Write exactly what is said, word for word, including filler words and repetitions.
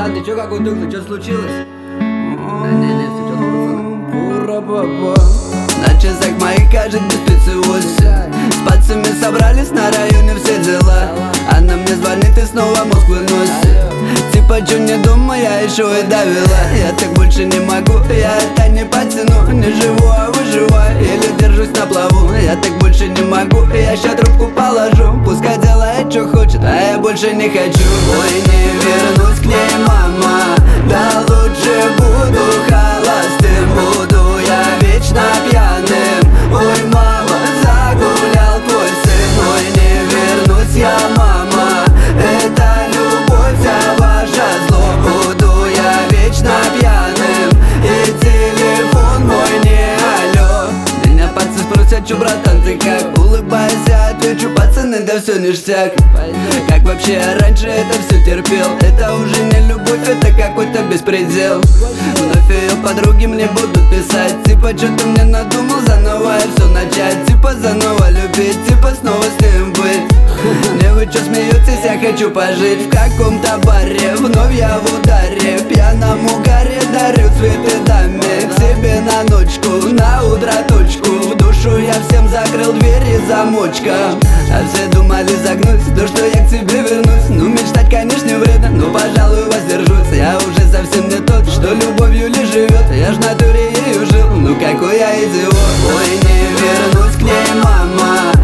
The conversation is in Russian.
А, ты чё какой тухлый, чё случилось? Да не, не, все четко, Пура-папа. На часах моих кажет без пиццы восемь. С пацами собрались на районе, все дела. Она мне звонит и снова мозг выносит. Типа, чё не дома, я еще и довела. Я так больше не могу, я это не потяну. Не живу, а выживаю, еле держусь на плаву. Я так больше не могу, я ща трубку положу. Пускай делает, что хочет, а я больше не хочу. Ой, не вернусь к ней, мама. Да лучше буду холостым, буду я вечно пьяным. Ой, мама, загулял твой сын. Ой, не вернусь я, мама. Это любовь вся ваша, зло. Буду я вечно пьяным, и телефон мой не алло. Меня пацаны спросят, чё, братан, ты как? Улыбаясь, я отвечу, пацаны, да все ништяк. Как вообще я раньше это все терпел? Это уже не любовь, это какой-то беспредел. Вновь ее подруги мне будут писать, типа, что ты мне надумал заново и все начать. Типа, заново любить, типа, снова с ним быть. Не вы чё смеетесь, я хочу пожить в каком-то баре. Вновь я в ударе, в пьяном угаре дарю цветы даме. К себе на ночку, на утро точку. В душу я всем закрыл двери замочка. А все думали загнуть, то что я к тебе вернусь. Ну мечтать, конечно, не вредно, но, пожалуй, воздержусь. Я уже совсем не тот, что любовью ли живет. Я ж в натуре ею жил, ну какой я идиот. Ой, не вернусь к ней, мама.